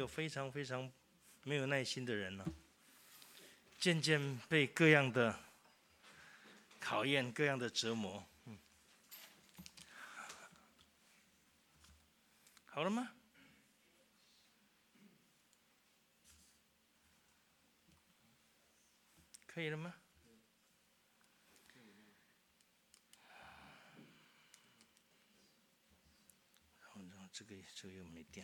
个非常非常没有耐心的人了，渐渐被各样的考验、各样的折磨。好了吗？可以了吗？然后这个又没电。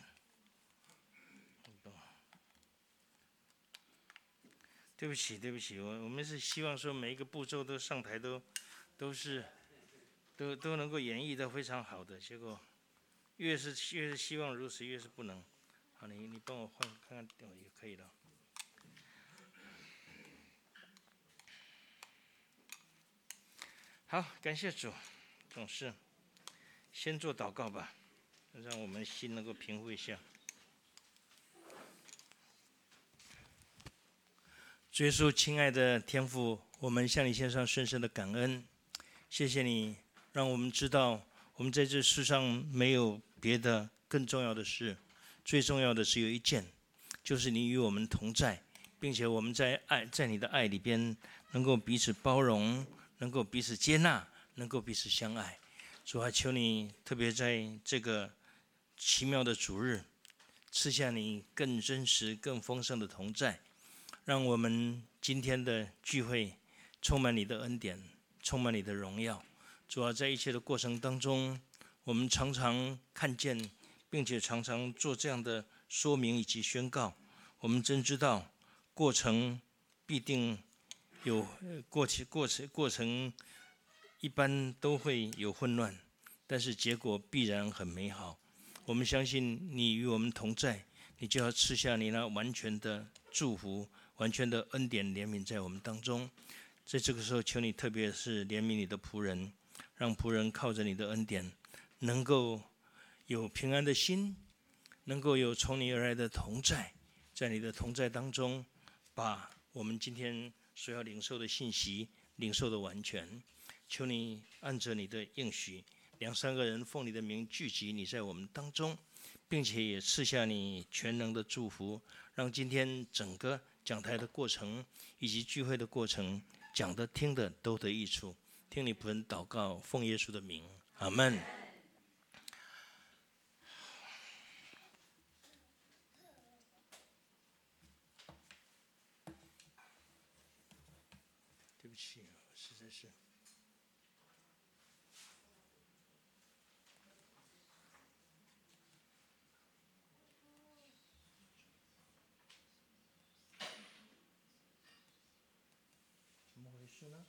对不起，我们是希望说每一个步骤都上台都能够演绎的非常好的，结果越是希望如此，越是不能。好，你帮我换看看也可以了。好，感谢主，总是先做祷告吧，让我们心能够平复一下。主耶稣，亲爱的天父，我们向你献上深深的感恩，谢谢你让我们知道，我们在这世上没有别的更重要的事，最重要的只有一件，就是你与我们同在，并且我们在你的爱里边能够彼此包容，能够彼此接纳，能够彼此相爱。主啊，求你特别在这个奇妙的主日，赐下你更真实、更丰盛的同在，让我们今天的聚会充满你的恩典，充满你的荣耀。主啊，在一切的过程当中，我们常常看见，并且常常做这样的说明以及宣告。我们真知道，过程必定有过程一般都会有混乱，但是结果必然很美好。我们相信你与我们同在，你就要赐下你那完全的祝福、完全的恩典怜悯在我们当中。在这个时候，求你特别是怜悯你的仆人，让仆人靠着你的恩典，能够有平安的心，能够有从你而来的同在，在你的同在当中，把我们今天所要领受的信息领受的完全。求你按着你的应许，2、3个人奉你的名聚集，你在我们当中，并且也赐下你全能的祝福，让今天整个讲台的过程以及聚会的过程，讲的听的都得益处。听你仆人祷告，奉耶稣的名，阿们。对不起，实在是。怎么回事呢？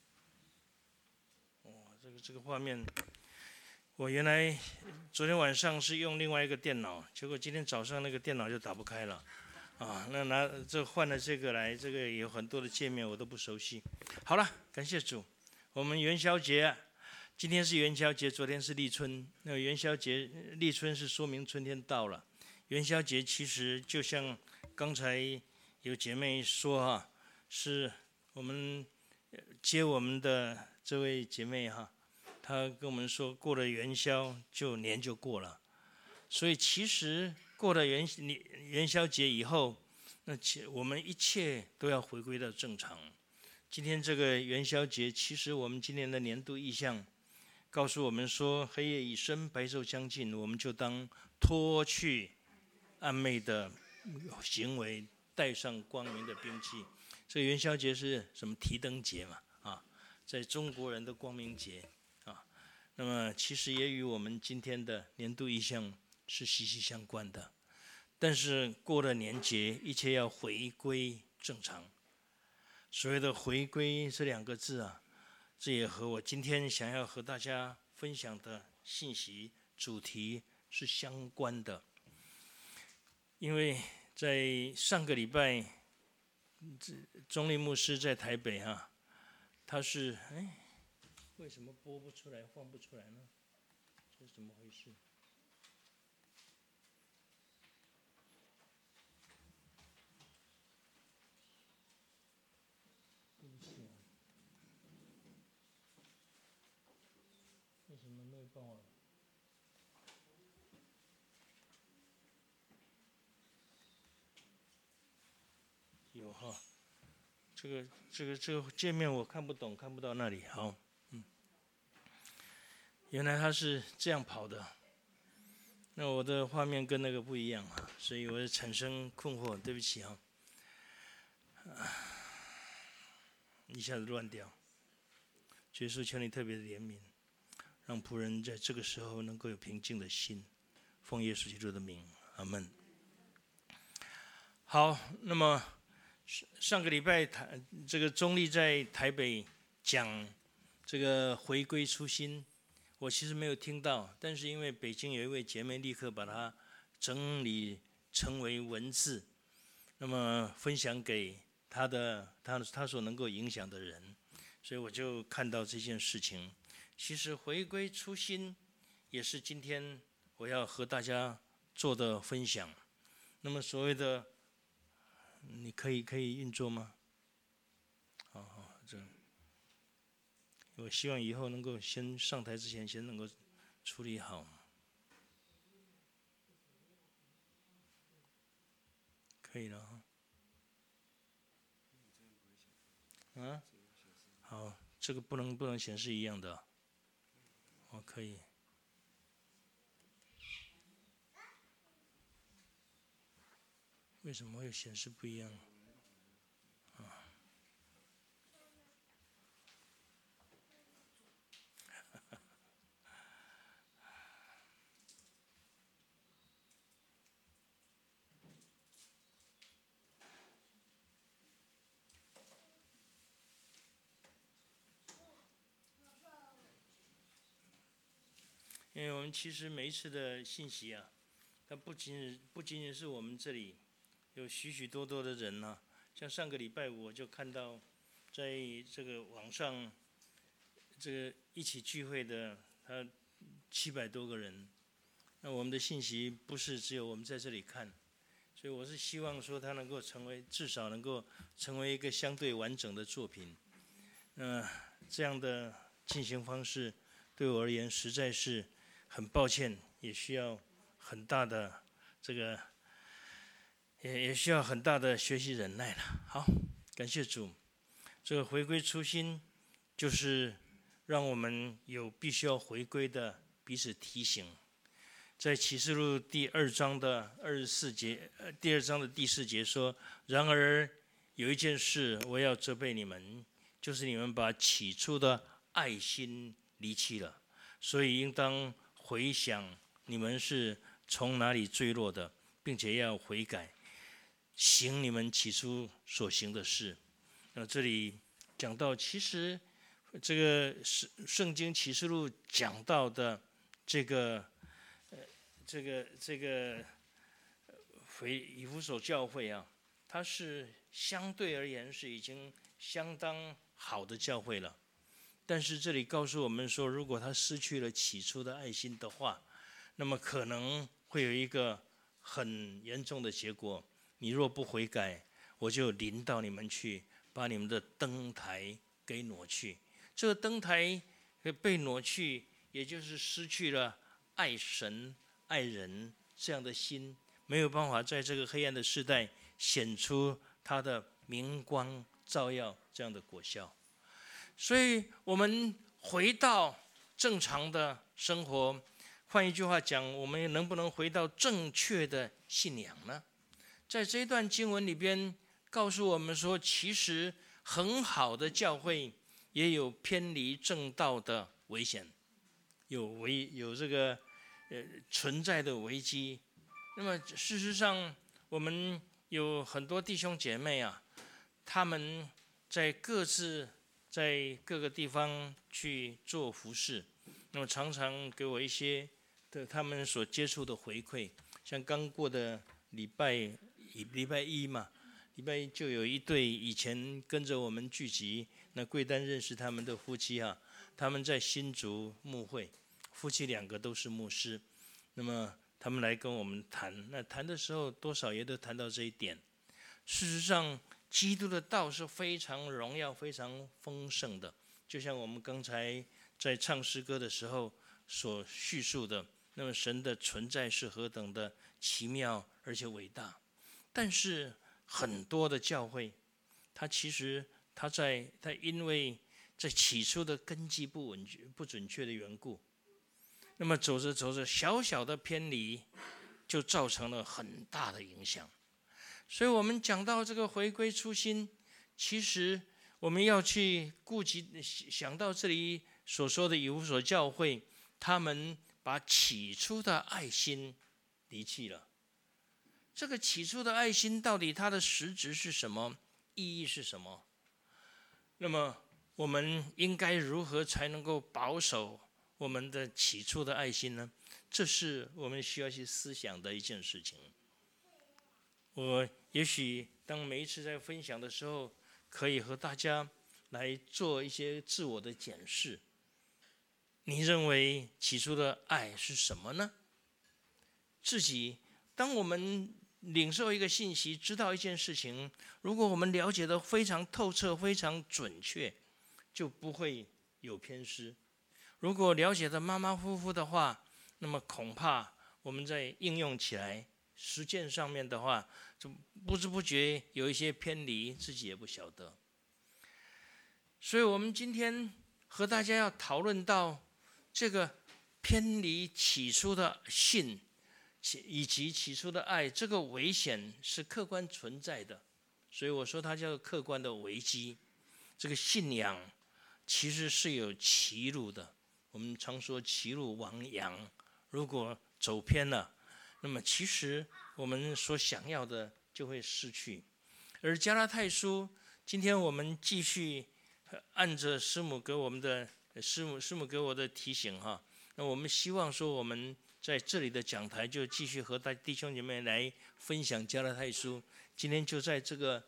这个画面，我原来昨天晚上是用另外一个电脑，结果今天早上那个电脑就打不开了。那换了这个来，这个有很多的界面我都不熟悉。好了，感谢主，我们元宵节，今天是元宵节，昨天是立春。那元宵节立春是说明春天到了，元宵节其实就像刚才有姐妹说是我们接我们的这位姐妹她跟我们说，过了元宵年就过了。所以其实过了元宵节以后，那我们一切都要回归到正常。今天这个元宵节，其实我们今年的年度意象告诉我们说，黑夜已深，白昼将近，我们就当脱去暗昧的行为，带上光明的兵器。这个元宵节是什么？提灯节嘛，在中国人的光明节那么其实也与我们今天的年度意象是息息相关的。但是过了年节，一切要回归正常。所谓的回归这2个字这也和我今天想要和大家分享的信息主题是相关的。因为在上个礼拜，中立牧师在台北他是为什么播不出来、放不出来呢？这是怎么回事？对不起为什么没有办法？ 有哈，这个界面我看不懂，看不到那里。好，原来它是这样跑的，那我的画面跟那个不一样啊，所以我产生困惑，对不起啊，一下子乱掉。耶稣，求你特别的怜悯，让仆人在这个时候能够有平静的心，奉耶稣基督的名，阿门。好，那么上个礼拜这个中立在台北讲这个回归初心，我其实没有听到，但是因为北京有一位姐妹立刻把它整理成为文字，那么分享给他所能够影响的人，所以我就看到这件事情。其实回归初心也是今天我要和大家做的分享。那么所谓的你可以运作吗？好，这我希望以后能够先上台之前先能够处理好。可以了哈。好，这个不能显示一样的。可以。为什么会显示不一样？因为我们其实每一次的信息啊，它不仅仅是我们这里有许许多多的人啊，像上个礼拜我就看到，在这个网上，这个一起聚会的他700多个人，那我们的信息不是只有我们在这里看，所以我是希望说它能够至少能够成为一个相对完整的作品。这样的进行方式对我而言实在是很抱歉，也需要很大的这个，也需要很大的学习忍耐了。好，感谢主。这个回归初心，就是让我们有必须要回归的彼此提醒。在启示录第2章的24节，第2章的第4节说：“然而有一件事我要责备你们，就是你们把起初的爱心离弃了，所以应当回想你们是从哪里坠落的，并且要悔改，行你们起初所行的事。”这里讲到，其实这个圣经启示录讲到的这个以弗所教会啊，它是相对而言是已经相当好的教会了。但是这里告诉我们说，如果他失去了起初的爱心的话，那么可能会有一个很严重的结果。你若不悔改，我就临到你们去，把你们的灯台给挪去。这个灯台被挪去，也就是失去了爱神爱人这样的心，没有办法在这个黑暗的时代显出它的明光照耀这样的果效。所以我们回到正常的生活，换一句话讲，我们能不能回到正确的信仰呢？在这一段经文里边告诉我们说，其实很好的教会也有偏离正道的危险，有这个存在的危机。那么事实上，我们有很多弟兄姐妹啊，他们在各个地方去做服事，那么常常给我一些他们所接触的回馈。像刚过的礼拜一嘛，礼拜一就有一对以前跟着我们聚集，那贵丹认识他们的夫妻啊，他们在新竹牧会，夫妻2个都是牧师，那么他们来跟我们谈，那谈的时候多少也都谈到这一点。事实上，基督的道是非常荣耀、非常丰盛的，就像我们刚才在唱诗歌的时候所叙述的，那么神的存在是何等的奇妙而且伟大。但是很多的教会，它其实它因为在起初的根基不准确的缘故，那么走着走着，小小的偏离就造成了很大的影响。所以我们讲到这个回归初心，其实我们要去顾及想到这里所说的以弗所教会，他们把起初的爱心离弃了。这个起初的爱心到底它的实质是什么？意义是什么？那么我们应该如何才能够保守我们的起初的爱心呢？这是我们需要去思想的一件事情。我也许当每一次在分享的时候，可以和大家来做一些自我的检视。你认为起初的爱是什么呢？自己，当我们领受一个信息，知道一件事情，如果我们了解得非常透彻、非常准确，就不会有偏失。如果了解得马马虎虎的话，那么恐怕我们在应用起来、实践上面的话，就不知不觉有一些偏离，自己也不晓得。所以我们今天和大家要讨论到这个偏离起初的信以及起初的爱，这个危险是客观存在的，所以我说它叫做客观的危机。这个信仰其实是有歧路的，我们常说歧路亡羊，如果走偏了，那么其实我们所想要的就会失去。而加拉太书，今天我们继续按着师母给我的提醒哈，那我们希望说我们在这里的讲台就继续和弟兄姐妹来分享加拉太书。今天就在这个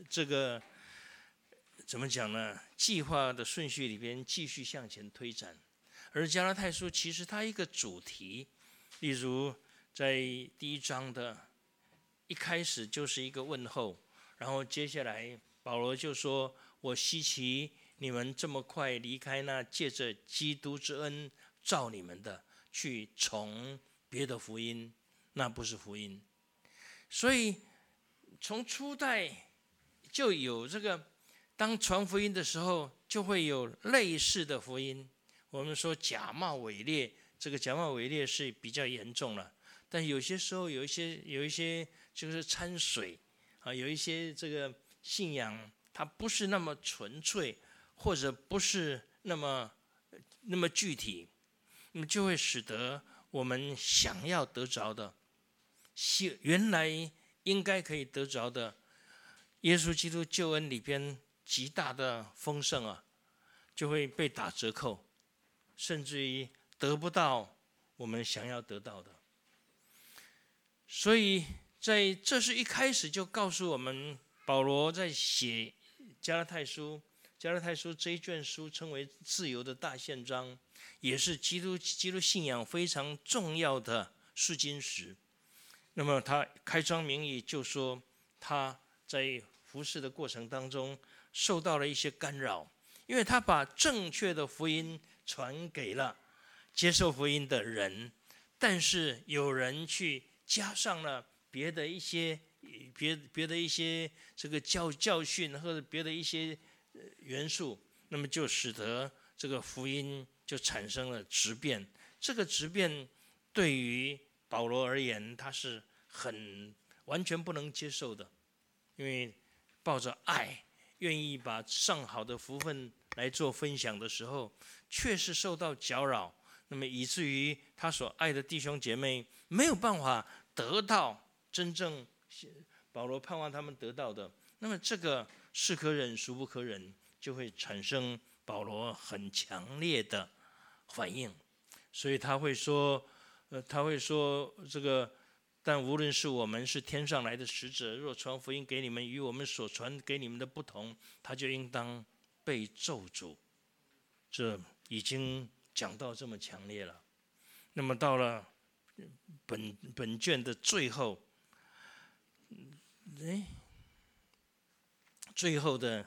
怎么讲呢？计划的顺序里边继续向前推展。而加拉太书其实它一个主题，例如在第1章的一开始就是一个问候，然后接下来保罗就说：“我希奇你们这么快离开那借着基督之恩召你们的，去从别的福音，那不是福音。”所以从初代就有这个，当传福音的时候，就会有类似的福音。我们说假冒伪劣，这个假冒伪劣是比较严重了，但有些时候有一些就是掺水啊，有一些这个信仰它不是那么纯粹，或者不是那么具体，那么就会使得我们想要得着的，原来应该可以得着的，耶稣基督救恩里边极大的丰盛啊，就会被打折扣，甚至于得不到我们想要得到的。所以这是一开始就告诉我们，保罗在写加拉太书这一卷书称为自由的大宪章，也是基督信仰非常重要的试金石。那么他开宗明义就说，他在服事的过程当中受到了一些干扰，因为他把正确的福音传给了接受福音的人，但是有人去加上了别的一些这个教训或者别的一些元素，那么就使得这个福音就产生了质变。这个质变对于保罗而言，他是完全不能接受的，因为抱着爱，愿意把上好的福分来做分享的时候，确实受到搅扰，那么以至于他所爱的弟兄姐妹没有办法得到真正保罗盼望他们得到的，那么这个是可忍孰不可忍，就会产生保罗很强烈的反应。所以他会说这个，但无论是我们是天上来的使者，若传福音给你们与我们所传给你们的不同，他就应当被咒诅。这已经讲到这么强烈了。那么到了本卷的最后，最后的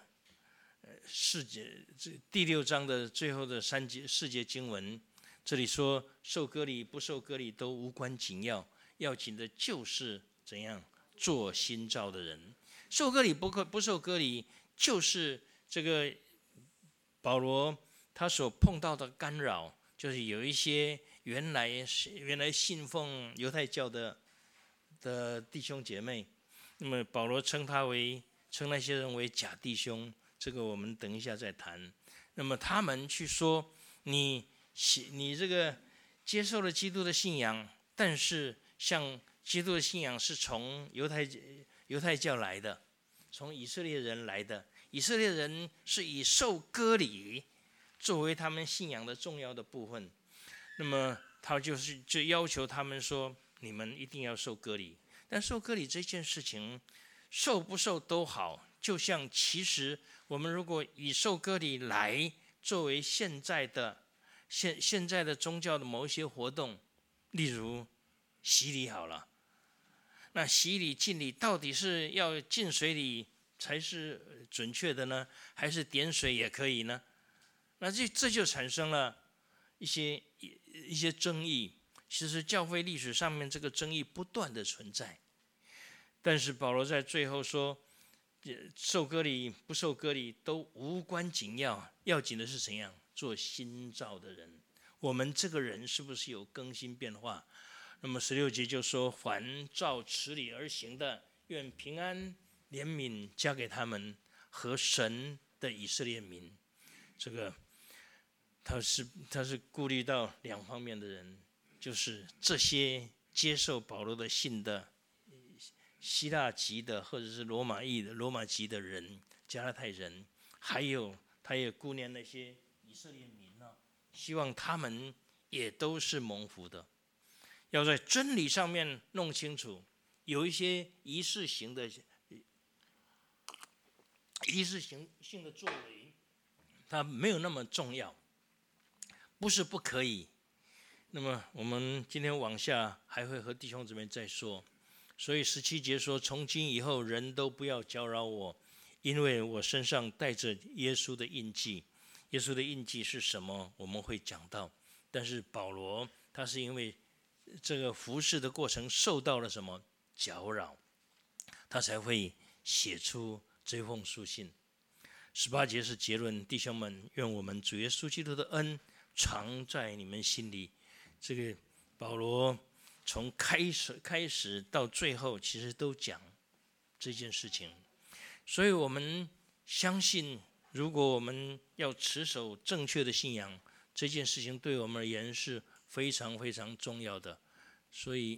第6章的最后的4节经文，这里说受割礼不受割礼都无关紧要，要紧的就是怎样做新造的人。 受割礼不受割礼，就是这个保罗他所碰到的干扰，就是有一些原来信奉犹太教的弟兄姐妹，那么保罗称那些人为假弟兄，这个我们等一下再谈。那么他们去说你这个接受了基督的信仰，但是像基督的信仰是从犹太教来的，从以色列人来的，以色列人是以受割礼作为他们信仰的重要的部分。那么他就要求他们说，你们一定要受割礼。但受割礼这件事情，受不受都好，就像其实我们如果以受割礼来作为现在的宗教的某一些活动，例如洗礼好了，那洗礼浸礼到底是要浸水里才是准确的呢，还是点水也可以呢？那这就产生了一些争议。其实教会历史上面这个争议不断的存在，但是保罗在最后说，受割礼不受割礼都无关紧要，要紧的是怎样做新造的人。我们这个人是不是有更新变化？那么16节就说，凡照此理而行的，愿平安怜悯加给他们和神的以色列民。这个他是顾虑到两方面的人，就是这些接受保罗的信的希腊籍的或者是罗马籍的人，加拉太人，还有他也顾念那些以色列民希望他们也都是蒙福的。要在真理上面弄清楚，有一些仪式性的作为，它没有那么重要，不是不可以。那么我们今天往下还会和弟兄姊妹再说。所以17节说，从今以后人都不要搅扰我，因为我身上带着耶稣的印记。耶稣的印记是什么？我们会讲到。但是保罗他是因为这个服事的过程受到了什么搅扰，他才会写出这封书信。18节是结论，弟兄们，愿我们主耶稣基督的恩常在你们心里。这个保罗从开始到最后，其实都讲这件事情。所以我们相信，如果我们要持守正确的信仰，这件事情对我们而言是非常非常重要的。所以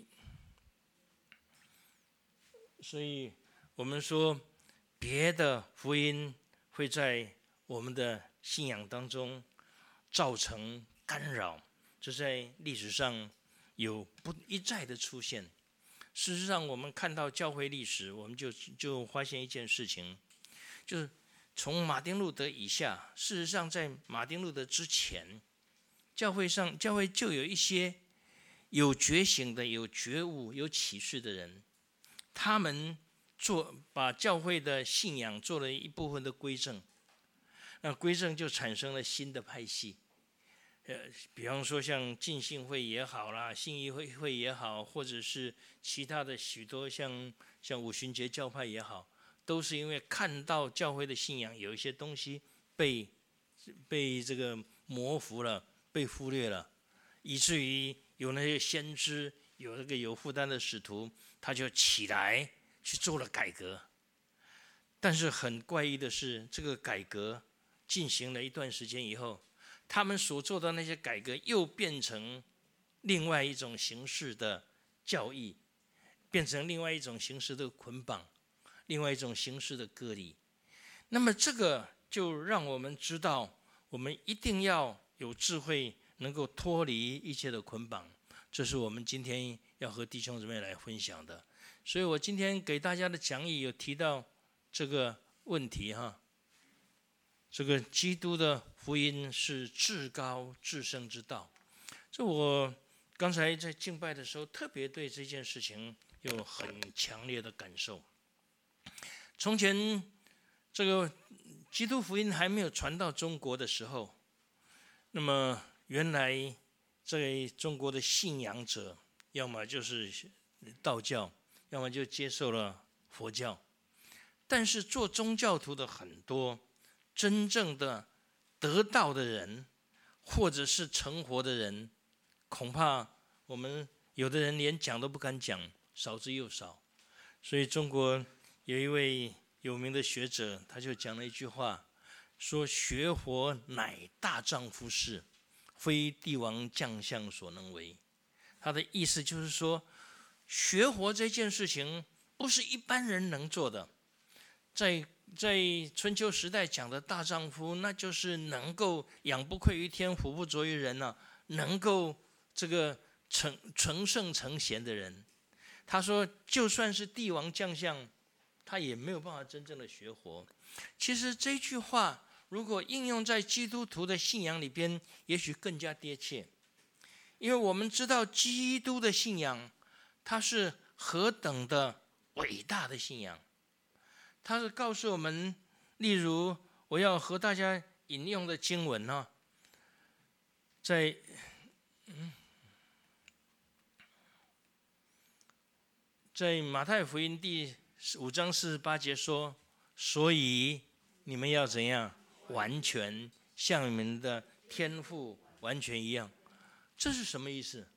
我们说，别的福音会在我们的信仰当中造成干扰，这在历史上有不一再的出现。事实上，我们看到教会历史，我们就发现一件事情，就是从马丁路德以下，事实上在马丁路德之前，教会就有一些有觉醒的、有觉悟、有启示的人，他们把教会的信仰做了一部分的规正，那规正就产生了新的派系。比方说像浸信会也好啦，信义会也好，或者是其他的许多像五旬节教派也好，都是因为看到教会的信仰有一些东西被这个模糊了，被忽略了，以至于有那些先知，有那个有负担的使徒，他就起来去做了改革。但是很怪异的是，这个改革进行了一段时间以后，他们所做的那些改革又变成另外一种形式的教义，变成另外一种形式的捆绑，另外一种形式的割礼。那么这个就让我们知道，我们一定要有智慧，能够脱离一切的捆绑。这是我们今天要和弟兄姊妹来分享的。所以我今天给大家的讲义有提到这个问题哈。这个基督的福音是至高至圣之道，这我刚才在敬拜的时候特别对这件事情有很强烈的感受。从前这个基督福音还没有传到中国的时候，那么原来在中国的信仰者要么就是道教，要么就接受了佛教。 但是做宗教徒的很多，真正的得道的人，或者是成活的人，恐怕我们有的人连讲都不敢讲，少之又少。所以中国有一位有名的学者，他就讲了一句话，说学佛乃大丈夫事，非帝王将相所能为。他的意思就是说，学佛这件事情不是一般人能做的。在春秋时代讲的大丈夫，那就是能够仰不愧于天，俯不着于人啊，能够这个成圣成贤的人。他说，就算是帝王将相，他也没有办法真正的学佛。其实这句话如果应用在基督徒的信仰里边，也许更加贴切。因为我们知道基督的信仰，它是何等的伟大的信仰。它是告诉我们，例如我要和大家引用的经文呢，在马太福音第5章48节说，所以你们要怎样？完全像你们的天父完全一样。这是什么意思？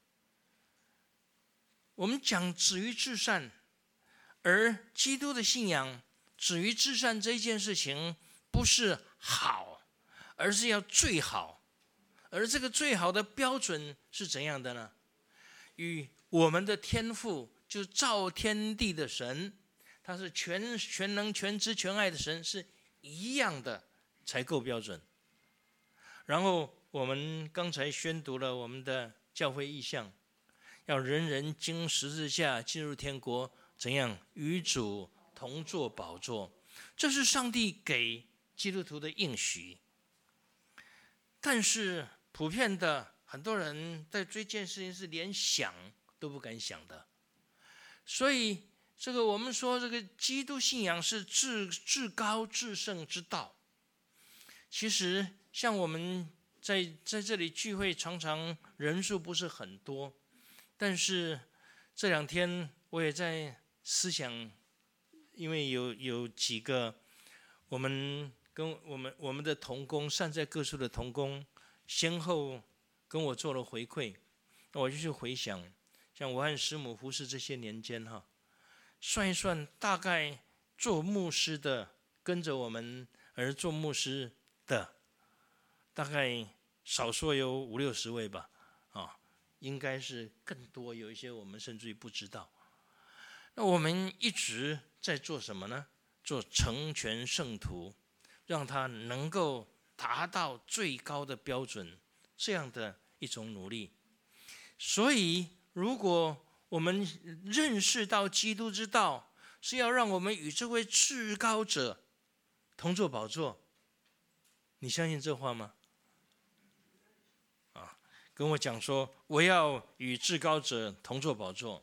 我们讲止于至善，而基督的信仰止于至善这件事情不是好，而是要最好。而这个最好的标准是怎样的呢？与我们的天父，就是造天地的神，他是全能全知全爱的神，是一样的才够标准。然后我们刚才宣读了我们的教会意向，要人人经十字架进入天国，怎样与主同坐宝座，这是上帝给基督徒的应许。但是普遍的很多人在这件事情是连想都不敢想的。所以这个我们说这个基督信仰是至高至圣之道。其实像我们在这里聚会，常常人数不是很多，但是这2天我也在思想，因为有几个我们的同工，善在各处的同工，先后跟我做了回馈，那我就去回想，像我和师母服侍这些年间算一算，大概做牧师的，跟着我们而做牧师的，大概少说有50-60位吧，应该是更多，有一些我们甚至于不知道。那我们一直在做什么呢？做成全圣徒，让他能够达到最高的标准，这样的一种努力。所以如果我们认识到基督之道是要让我们与这位至高者同坐宝座，你相信这话吗？跟我讲说，我要与至高者同坐宝座。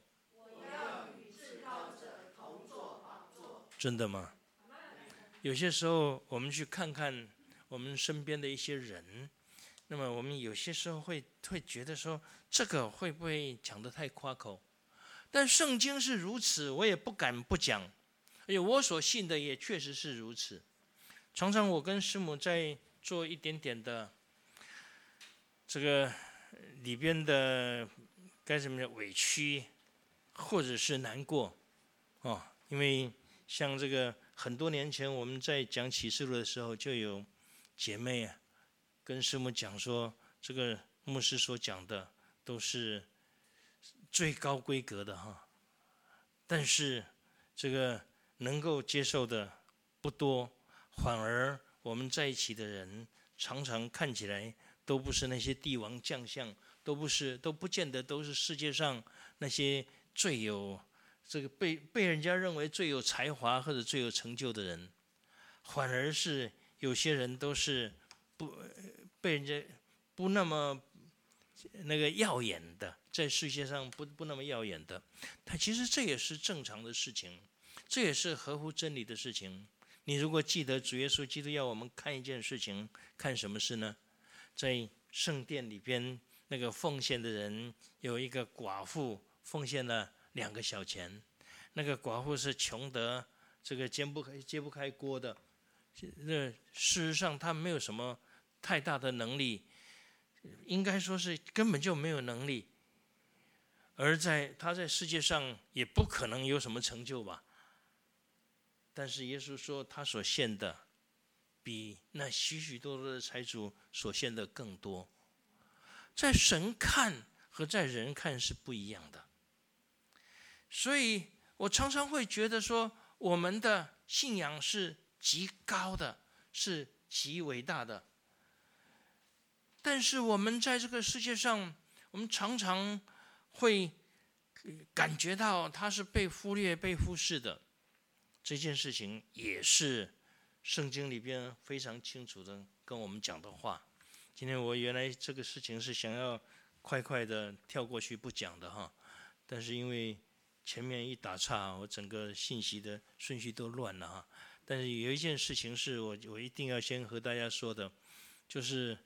真的吗？有些时候我们去看看我们身边的一些人，那么我们有些时候会觉得说，这个会不会讲得太夸口？但圣经是如此，我也不敢不讲，而且我所信的也确实是如此。常常我跟师母在做一点点的这个里边的该怎么样委屈，或者是难过因为像这个很多年前我们在讲启示录的时候，就有姐妹跟师母讲说，这个牧师所讲的都是最高规格的但是这个能够接受的不多，反而我们在一起的人常常看起来都不是那些帝王将相，都不见得都是世界上那些最有这个被人家认为最有才华或者最有成就的人，反而是有些人都是被人家不那么那个耀眼的，在世界上不那么耀眼的。其实这也是正常的事情，这也是合乎真理的事情。你如果记得主耶稣基督要我们看一件事情，看什么事呢？在圣殿里边那个奉献的人，有一个寡妇奉献了2个小钱，那个寡妇是穷得这个揭不开锅的。事实上，他没有什么太大的能力，应该说是根本就没有能力。而他在世界上也不可能有什么成就吧。但是耶稣说，他所献的比那许许多多的财主所献的更多。在神看和在人看是不一样的。所以我常常会觉得说，我们的信仰是极高的，是极伟大的。但是我们在这个世界上，我们常常会感觉到它是被忽略、被忽视的。这件事情也是圣经里边非常清楚的跟我们讲的话。今天我原来这个事情是想要快快的跳过去不讲的哈，但是因为前面一打岔，我整个信息的顺序都乱了哈。但是有一件事情是我一定要先和大家说的，就是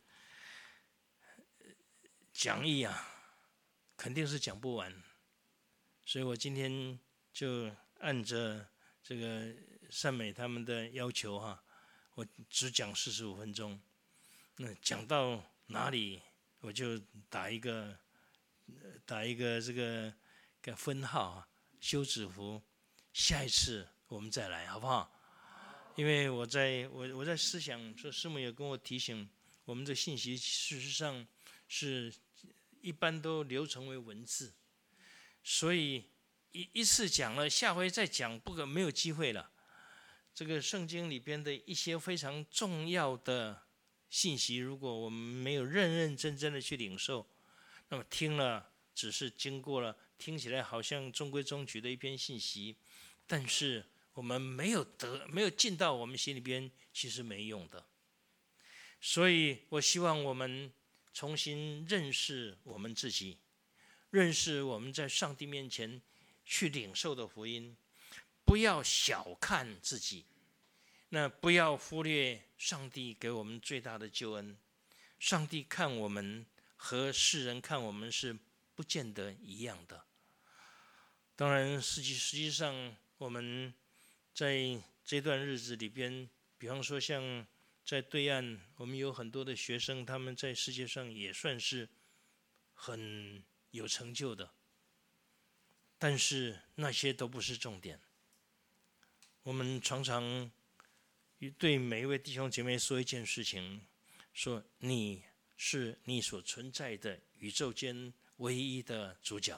讲义啊，肯定是讲不完，所以我今天就按着这个善美他们的要求哈，我只讲45分钟。那讲到哪里，我就打一个这个分号，休止符。下一次我们再来，好不好？因为我在思想说，师母也跟我提醒，我们的信息事实上是一般都留成为文字，所以一次讲了，下回再讲没有机会了。这个圣经里边的一些非常重要的信息，如果我们没有认认真真的去领受，那么听了只是经过了，听起来好像中规中矩的一篇信息，但是我们没有进到我们心里边，其实没用的。所以我希望我们重新认识我们自己，认识我们在上帝面前去领受的福音，不要小看自己，那不要忽略上帝给我们最大的救恩。上帝看我们和世人看我们是不见得一样的。当然实际上我们在这段日子里边，比方说像在对岸，我们有很多的学生，他们在世界上也算是很有成就的，但是那些都不是重点。我们常常对每一位弟兄姐妹说一件事情，说你是你所存在的宇宙间唯一的主角，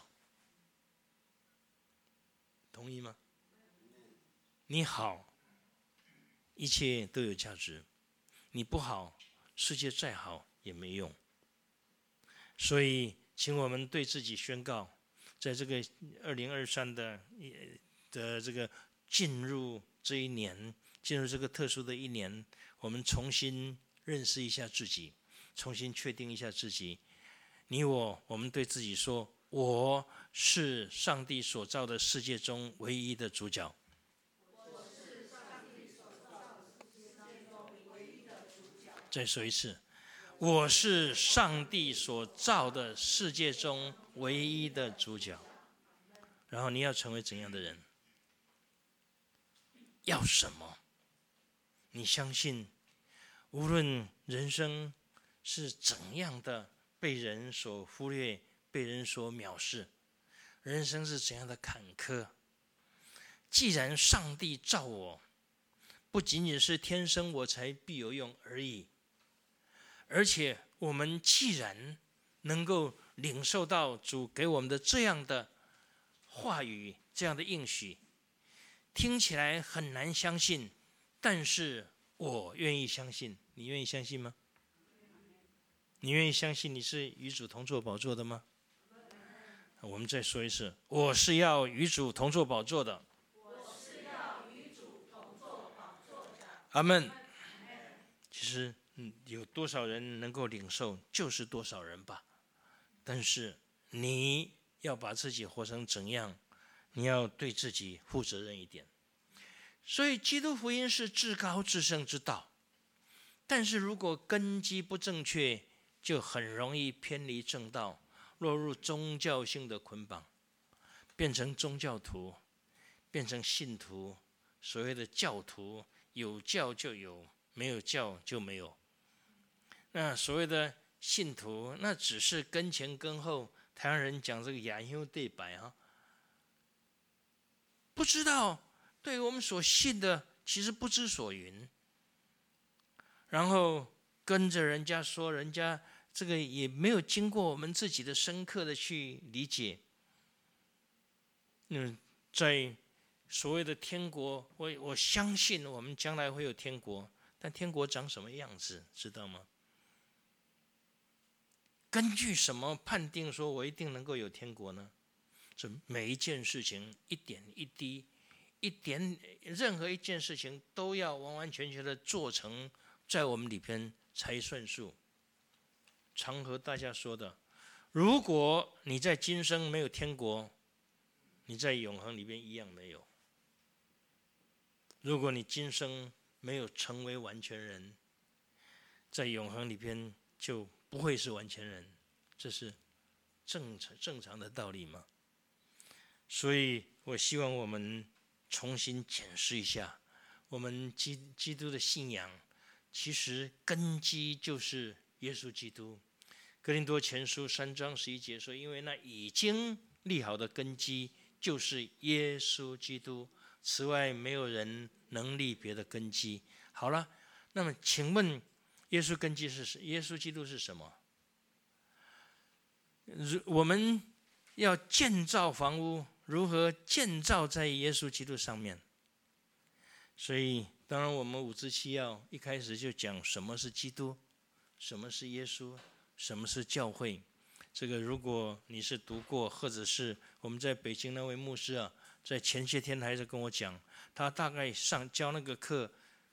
同意吗？你好，一切都有价值；你不好，世界再好也没用。所以请我们对自己宣告，在这个2023的这个进入这一年，进入这个特殊的一年，我们重新认识一下自己，重新确定一下自己。你我们对自己说，我是上帝所造的世界中唯一的主角。再说一次，我是上帝所造的世界中唯一的主角。然后你要成为怎样的人？要什么？你相信，无论人生是怎样的被人所忽略，被人所藐视，人生是怎样的坎坷，既然上帝造我，不仅仅是天生我材必有用而已，而且我们既然能够领受到主给我们的这样的话语，这样的应许，听起来很难相信，但是我愿意相信。你愿意相信吗？你愿意相信你是与主同坐宝座的吗？我们再说一次，我是要与主同坐宝座的。阿们。其实有多少人能够领受，就是多少人吧。但是你要把自己活成怎样，你要对自己负责任一点。所以基督福音是至高至圣之道，但是如果根基不正确，就很容易偏离正道，落入宗教性的捆绑，变成宗教徒，变成信徒， 所谓的教徒，有教就有，没有教就没有。那所谓的信徒，那只是跟前跟后。台湾人讲这个亚优对白啊，不知道对我们所信的，其实不知所云。然后跟着人家说，人家这个也没有经过我们自己的深刻的去理解。在所谓的天国，我相信我们将来会有天国，但天国长什么样子，知道吗？根据什么判定说我一定能够有天国呢？这每一件事情一点一滴，任何一件事情都要完完全全的做成，在我们里边才算数。常和大家说的，如果你在今生没有天国，你在永恒里边一样没有。如果你今生没有成为完全人，在永恒里边就不会是完全人，这是正常的道理吗？所以我希望我们重新检视一下，我们基督的信仰，其实根基就是耶稣基督。哥林多前书3章11节说，因为那已经立好的根基就是耶稣基督，此外没有人能立别的根基。好了，那么请问耶稣根基是耶稣基督是什么？我们要建造房屋，如何建造在耶稣基督上面？所以当然我们5支7要一开始就讲什么是基督，什么是耶稣，什么是教会。这个如果你是读过，或者是我们在北京那位牧师啊，在前些天还是跟我讲，他大概教那个课，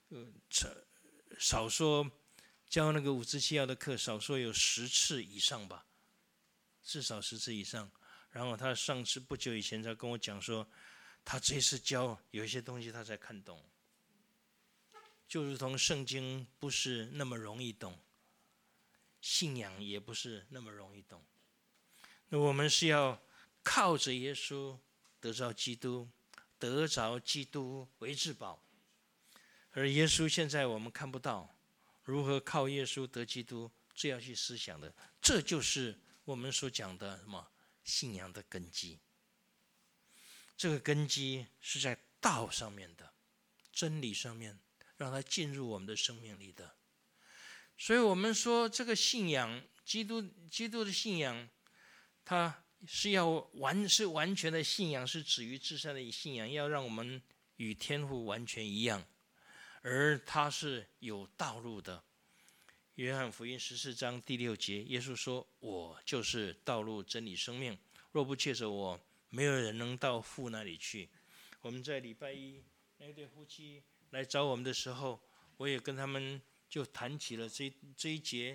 少说教那个5支7要的课，少说有10次以上吧，至少10次以上。然后他上次不久以前才跟我讲说，他这次教有一些东西他才看懂，就如同圣经不是那么容易懂，信仰也不是那么容易懂。那我们是要靠着耶稣得着基督，得着基督为至宝。而耶稣现在我们看不到，如何靠耶稣得基督，最要去思想的，这就是我们所讲的什么信仰的根基。这个根基是在道上面的，真理上面，让它进入我们的生命里的。所以我们说这个信仰，基督的信仰，它是完全的信仰，是止于至善的信仰，要让我们与天父完全一样，而它是有道路的。约翰福音14章第6节，耶稣说：“我就是道路、真理、生命，若不借着我，没有人能到父那里去。”我们在礼拜一那对夫妻来找我们的时候，我也跟他们就谈起了这一节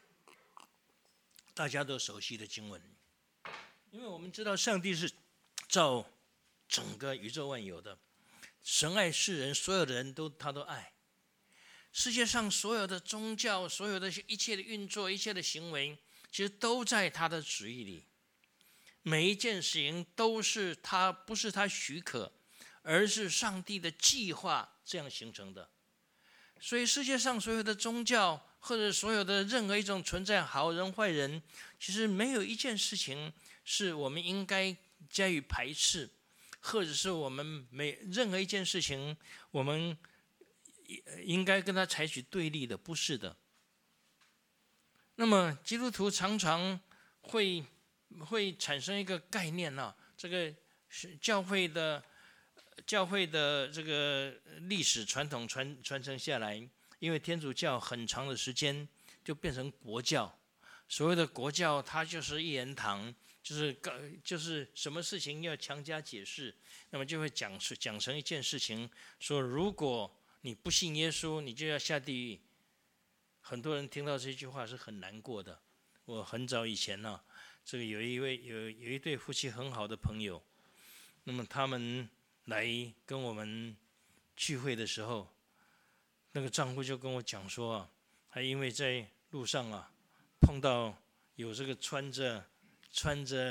大家都熟悉的经文。因为我们知道上帝是造整个宇宙万有的，神爱世人，所有的人他都爱。世界上所有的宗教，所有的一切的运作，一切的行为，其实都在他的旨意里。每一件事情都是不是他许可，而是上帝的计划这样形成的。所以世界上所有的宗教，或者所有的任何一种存在好人坏人，其实没有一件事情是我们应该加以排斥，或者是我们任何一件事情我们应该跟他采取对立的，不是的。那么基督徒常常会产生一个概念啊，这个是教会的这个历史传统传承下来，因为天主教很长的时间就变成国教。所谓的国教，它就是一言堂，就是什么事情要强加解释，那么就会讲成一件事情，说如果你不信耶稣，你就要下地狱。很多人听到这句话是很难过的。我很早以前呢，这个有一对夫妻很好的朋友，那么他们来跟我们聚会的时候，那个丈夫就跟我讲说啊，他因为在路上啊碰到有这个穿着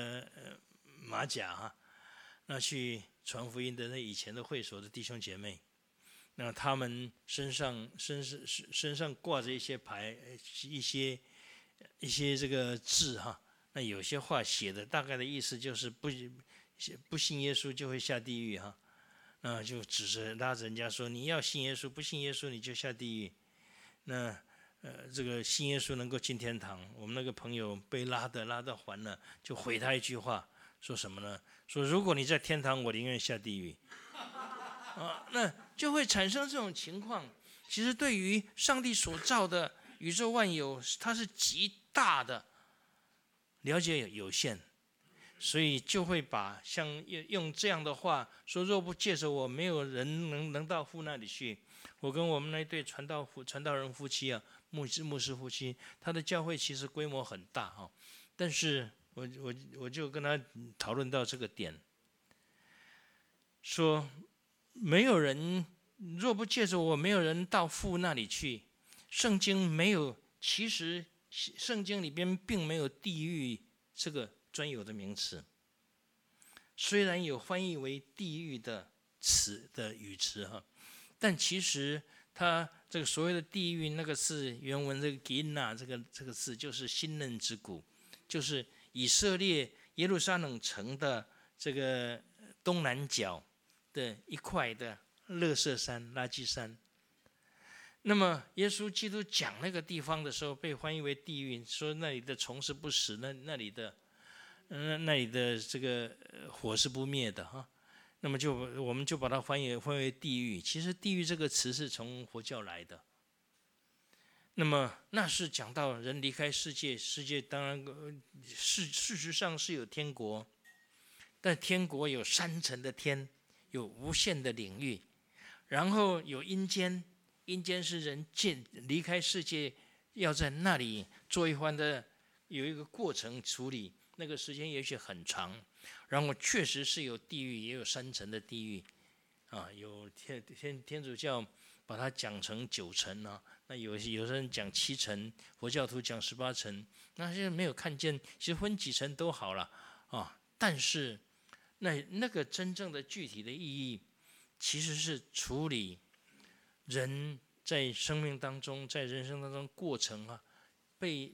马甲啊，那去传福音的那以前的会所的弟兄姐妹， 那他们身上挂着一些牌，一些这个字哈。那有些话写的大概的意思就是不信耶稣就会下地狱哈。那就指着拉着人家说，你要信耶稣，不信耶稣你就下地狱。那这个信耶稣能够进天堂。我们那个朋友被拉到还了，就回他一句话，说什么呢？说如果你在天堂，我宁愿下地狱。那就会产生这种情况。其实对于上帝所造的宇宙万有，它是极大的，了解有限，所以就会把像用这样的话说：若不借着我，没有人能到父那里去。我跟我们那一对传道人夫妻啊，牧师夫妻，他的教会其实规模很大哈，但是我就跟他讨论到这个点，说没有人，若不借着我，没有人到父那里去。圣经没有，其实圣经里边并没有地狱这个专有的名词，虽然有翻译为地狱的语词哈，但其实它这个所谓的地狱那个字，原文这个 Gehenna 这个字就是新嫩之谷，就是以色列耶路撒冷城的这个东南角的一块的垃圾山、垃圾山。那么耶稣基督讲那个地方的时候，被翻译为地狱，说那里的虫是不死，那里的这个火是不灭的哈。那么我们就把它翻译为地狱。其实地狱这个词是从佛教来的。那么那是讲到人离开世界，世界当然事实上是有天国，但天国有3层的天，有无限的领域，然后有阴间。阴间是人离开世界，要在那里做一番的有一个过程处理，那个时间也许很长。然后确实是有地狱，也有3层的地狱啊，有天主教把它讲成9层啊，那有些人讲7层，佛教徒讲18层，那现在没有看见，其实分几层都好了啊。但是那个真正的具体的意义，其实是处理人在生命当中，在人生当中过程啊，被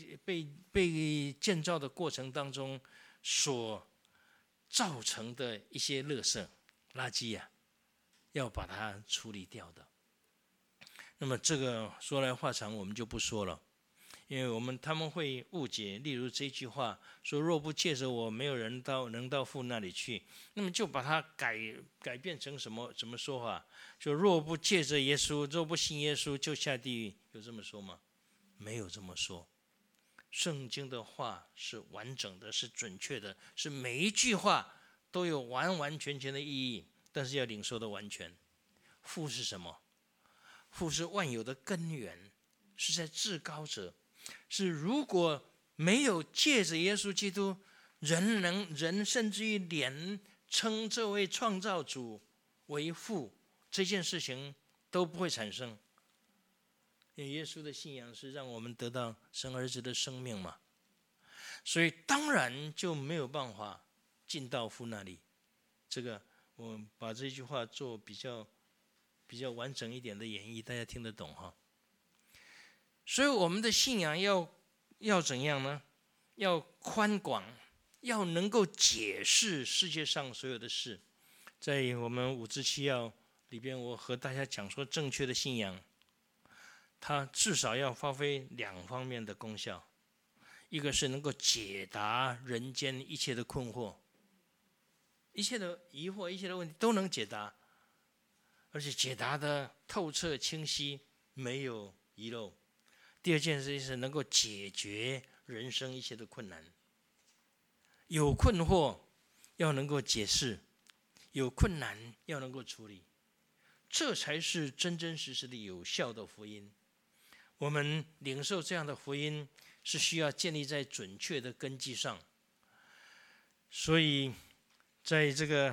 建造的过程当中所造成的一些垃圾啊，要把它处理掉的。那么这个说来话长，我们就不说了，因为他们会误解。例如这句话说：“若不借着我，没有人能到父那里去。”那么就把它改变成什么说法？就若不借着耶稣，若不信耶稣，就下地狱。有这么说吗？没有这么说。圣经的话是完整的，是准确的，是每一句话都有完完全全的意义，但是要领受的完全。父是什么？父是万有的根源，是在至高者。是如果没有借着耶稣基督，人甚至于连称这位创造主为父这件事情都不会产生。因为耶稣的信仰是让我们得到神儿子的生命嘛，所以当然就没有办法进到父那里。这个我把这句话做比较完整一点的演绎，大家听得懂哈。所以我们的信仰要怎样呢？要宽广，要能够解释世界上所有的事。在我们5至7要里边，我和大家讲说，正确的信仰它至少要发挥2方面的功效。一个是能够解答人间一切的困惑，一切的疑惑，一切的问题都能解答，而且解答的透彻清晰，没有遗漏。第二件事是能够解决人生一切的困难。有困惑要能够解释，有困难要能够处理，这才是真真实实的有效的福音。我们领受这样的福音是需要建立在准确的根基上。所以在这个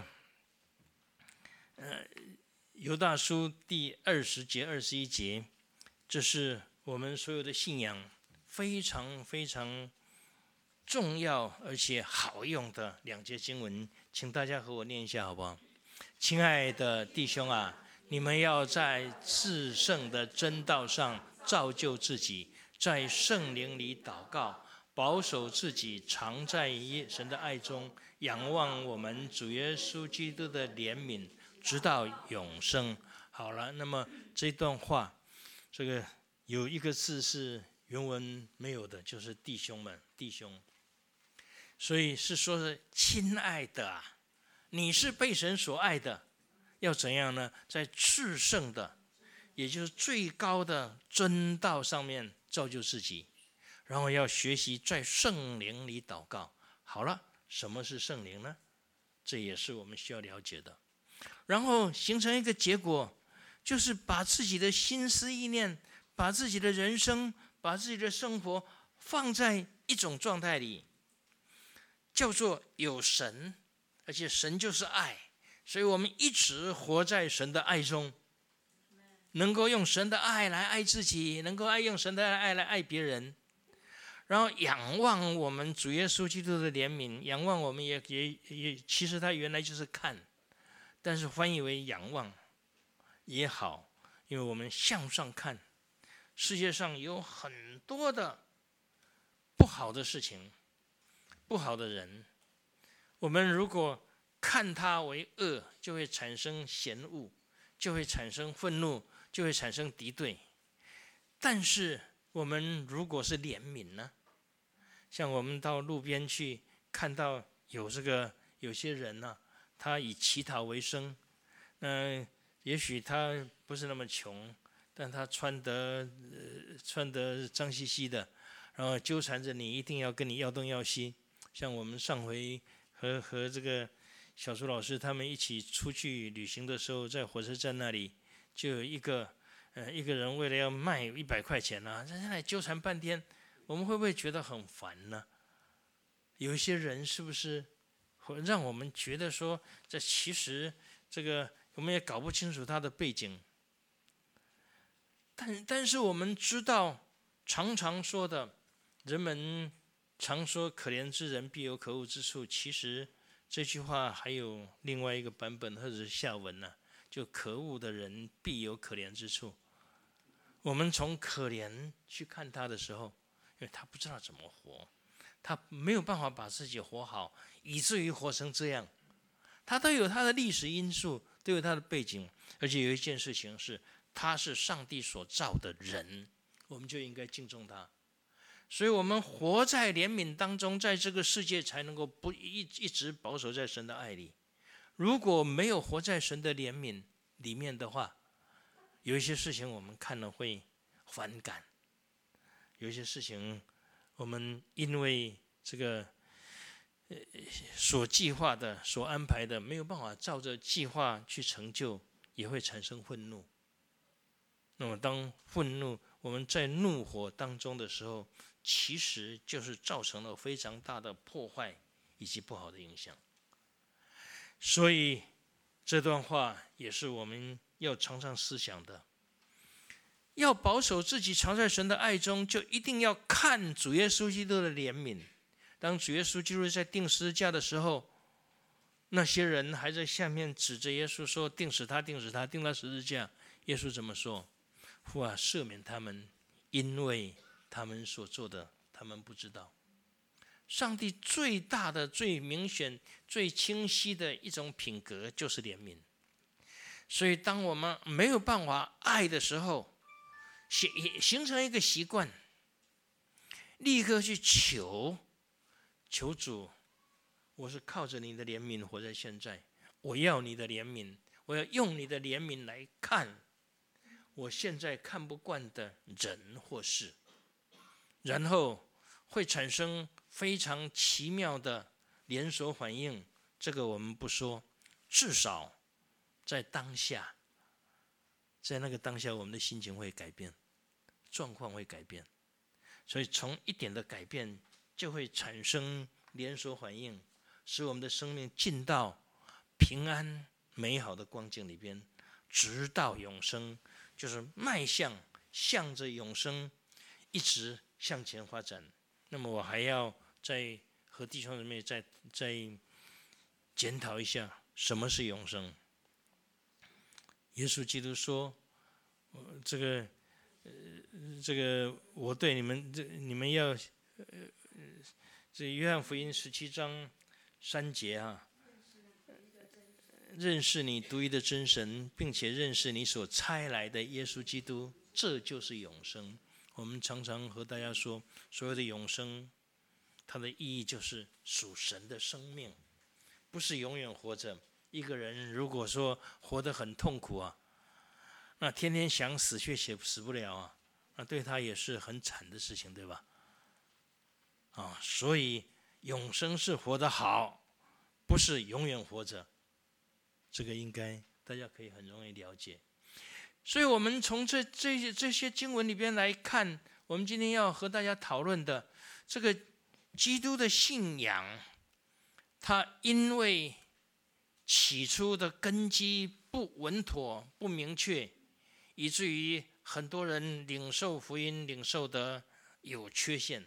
犹大书第20节21节，这是我们所有的信仰非常非常重要而且好用的2节经文，请大家和我念一下好不好？亲爱的弟兄啊， 你们要在至圣的真道上造就自己，在圣灵里祷告，保守自己常在神的爱中，仰望我们主耶稣基督的怜悯，直到永生。好了，那么这段话，这个有一个字是原文没有的，就是弟兄们，弟兄。所以是说是亲爱的啊，你是被神所爱的。要怎样呢？在至圣的，也就是最高的真道上面造就自己，然后要学习在圣灵里祷告。好了，什么是圣灵呢？这也是我们需要了解的。然后形成一个结果，就是把自己的心思意念，把自己的人生，把自己的生活放在一种状态里，叫做有神，而且神就是爱。所以我们一直活在神的爱中，能够用神的爱来爱自己，能够用神的爱来爱别人，然后仰望我们主耶稣基督的怜悯，仰望我们也其实他原来就是看，但是翻译为仰望也好，因为我们向上看，世界上有很多的不好的事情，不好的人，我们如果看他为恶，就会产生嫌恶，就会产生愤怒，就会产生敌对。但是我们如果是怜悯呢？像我们到路边去看到有些人呢、他以乞讨为生，也许他不是那么穷，但他穿得脏兮兮的，然后纠缠着你，一定要跟你要东要西。像我们上回和这个小苏老师他们一起出去旅行的时候，在火车站那里就有一个人为了要卖100块钱啊，在那里纠缠半天，我们会不会觉得很烦呢？有一些人是不是会让我们觉得说，这其实这个我们也搞不清楚他的背景，但是我们知道，常常说的，人们常说可怜之人必有可恶之处，其实这句话还有另外一个版本或者是下文呢、就可恶的人必有可怜之处。我们从可怜去看他的时候，因为他不知道怎么活，他没有办法把自己活好，以至于活成这样。他都有他的历史因素，都有他的背景，而且有一件事情是，他是上帝所造的人，我们就应该敬重他。所以我们活在怜悯当中，在这个世界才能够不一直保守在神的爱里。如果没有活在神的怜悯里面的话，有一些事情我们看了会反感，有一些事情我们因为这个所计划的、所安排的没有办法照着计划去成就，也会产生愤怒。那么当愤怒我们在怒火当中的时候，其实就是造成了非常大的破坏以及不好的影响。所以这段话也是我们要常常思想的。要保守自己常在神的爱中，就一定要看主耶稣基督的怜悯。当主耶稣基督在钉十字架的时候，那些人还在下面指着耶稣说：“钉死他，钉死他，钉他十字架。”耶稣怎么说？父啊，赦免他们，因为他们所做的，他们不知道。上帝最大的、最明显、最清晰的一种品格就是怜悯。所以当我们没有办法爱的时候，形成一个习惯，立刻去求主，我是靠着你的怜悯活在现在，我要你的怜悯，我要用你的怜悯来看我现在看不惯的人或事，然后会产生非常奇妙的连锁反应。这个我们不说，至少在当下，在那个当下，我们的心情会改变，状况会改变。所以从一点的改变就会产生连锁反应，使我们的生命进到平安美好的光景里边，直到永生，就是向着永生一直向前发展。那么我还要再和弟兄姊妹再检讨一下，什么是永生？ 耶稣基督说，这个我对你们，你们要，这约翰福音17章3节啊，认识你独一的真神，并且认识你所差来的耶稣基督，这就是永生。我们常常和大家说，所谓的永生，它的意义就是属神的生命，不是永远活着。一个人如果说活得很痛苦啊，那天天想死却死不了啊，那对他也是很惨的事情，对吧？所以永生是活得好，不是永远活着。这个应该大家可以很容易了解。所以我们从这些经文里边来看，我们今天要和大家讨论的这个基督的信仰，它因为起初的根基不稳妥、不明确，以至于很多人领受福音领受的有缺陷，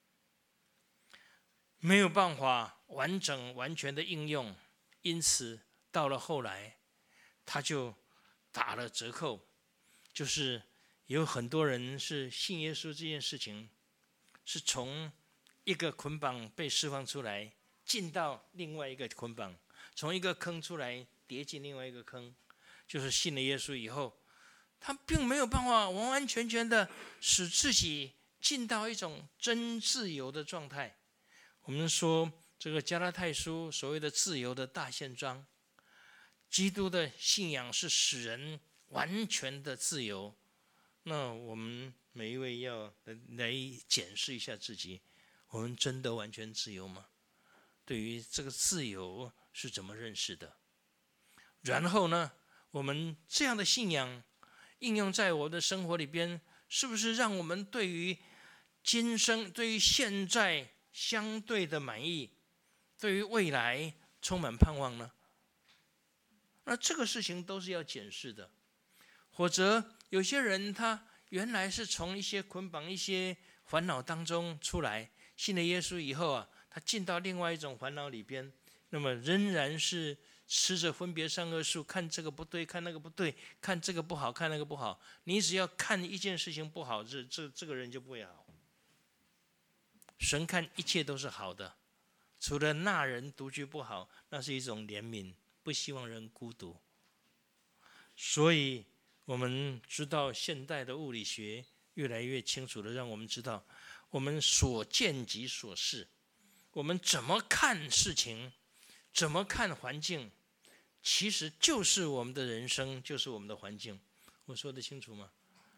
没有办法完全的应用，因此到了后来，他就打了折扣，就是有很多人是信耶稣这件事情，是从一个捆绑被释放出来，进到另外一个捆绑，从一个坑出来，跌进另外一个坑，就是信了耶稣以后，他并没有办法完完全全的使自己进到一种真自由的状态。我们说这个加拉太书所谓的自由的大宪章，基督的信仰是使人完全的自由。那我们每一位要来检视一下自己，我们真的完全自由吗？对于这个自由是怎么认识的？然后呢，我们这样的信仰应用在我的生活里边，是不是让我们对于今生、对于现在相对的满意，对于未来充满盼望呢？那这个事情都是要检视的。或者有些人他原来是从一些捆绑、一些烦恼当中出来，信了耶稣以后啊，他进到另外一种烦恼里边，那么仍然是吃着分别善恶树，看这个不对，看那个不对，看这个不好，看那个不好。你只要看一件事情不好，这个人就不会好。神看一切都是好的，除了那人独居不好，那是一种怜悯，不希望人孤独。所以我们知道现代的物理学越来越清楚的让我们知道，我们所见即所是，我们怎么看事情，怎么看环境，其实就是我们的人生，就是我们的环境。我说得清楚吗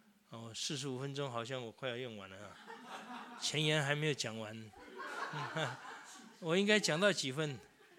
？45分钟好像我快要用完了啊，前言还没有讲完。我应该讲到几分？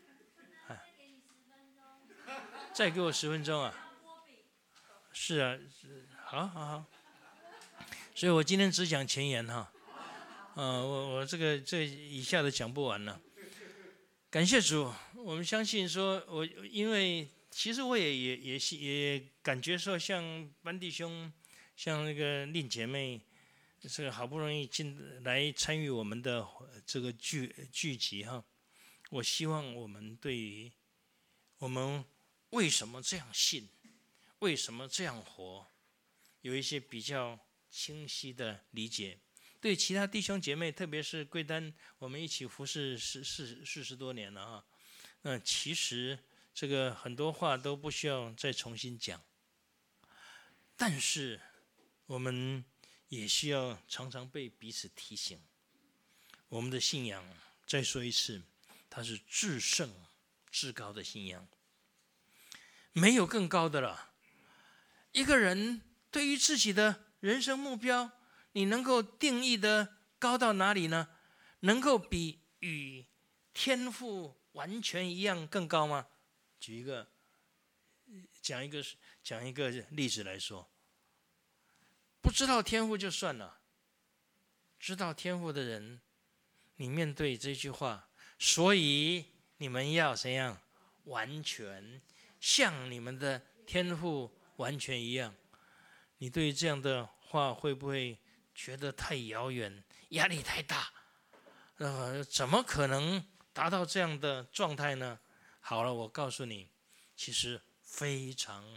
再给我10分钟啊！是啊，好。所以我今天只讲前言哈。我这以下的讲不完了。感谢主，我们相信说，因为其实我也感觉说，像班弟兄，像那个令姐妹，这个好不容易进来参与我们的这个聚集哈。我希望我们对于我们为什么这样信，为什么这样活，有一些比较清晰的理解。对其他弟兄姐妹，特别是贵丹，我们一起服侍40多年了啊。其实这个很多话都不需要再重新讲，但是我们也需要常常被彼此提醒，我们的信仰，再说一次，它是至圣至高的信仰，没有更高的了。一个人对于自己的人生目标，你能够定义的高到哪里呢？能够比与天父完全一样更高吗？讲一个例子来说，不知道天父就算了，知道天父的人，你面对这句话，所以你们要怎样？完全像你们的天父完全一样。你对于这样的话会不会觉得太遥远，压力太大？怎么可能达到这样的状态呢？好了，我告诉你，其实非常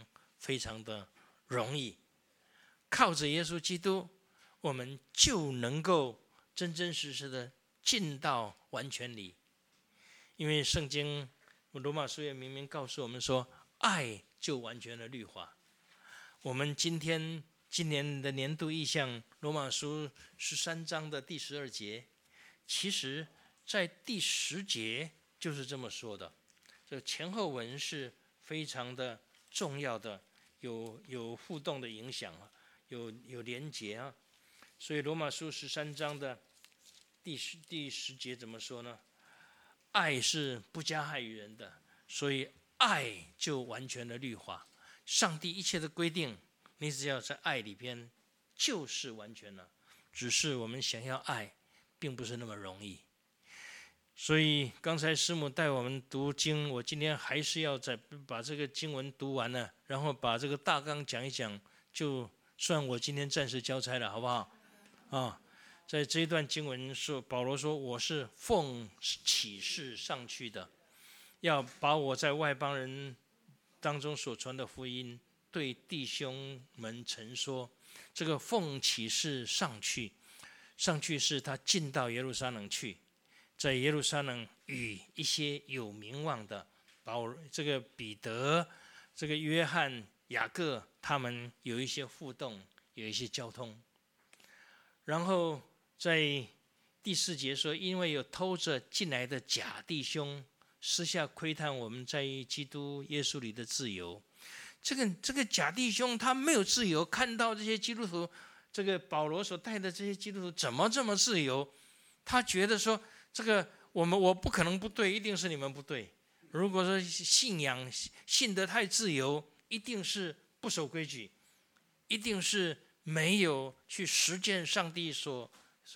非常的容易。靠着耶稣基督，我们就能够真真实实的进到完全里。因为圣经罗马书也明明告诉我们说，爱就完全了律法。我们今年的年度意象，罗马书13章的第12节，其实在第10节就是这么说的。这前后文是非常的重要的，有互动的影响，有连结啊。所以罗马书13章的第10节怎么说呢？爱是不加害于人的，所以爱就完全了律法。上帝一切的规定，你只要在爱里边，就是完全了。只是我们想要爱，并不是那么容易。所以刚才师母带我们读经，我今天还是要再把这个经文读完了，然后把这个大纲讲一讲，就算我今天暂时交差了，好不好？啊，在这一段经文说，保罗说：“我是奉启示上去的，要把我在外邦人当中所传的福音对弟兄们陈说。”这个奉启示上去，上去是他进到耶路撒冷去。在耶路撒冷与一些有名望的这个彼得、这个约翰、雅各，他们有一些互动，有一些交通。然后在第4节说，因为有偷着进来的假弟兄，私下窥探我们在基督耶稣里的自由。这个假弟兄他没有自由，看到这些基督徒，这个保罗所带的这些基督徒怎么这么自由？他觉得说，这个我不可能不对，一定是你们不对。如果说信仰信得太自由，一定是不守规矩，一定是没有去实践上帝所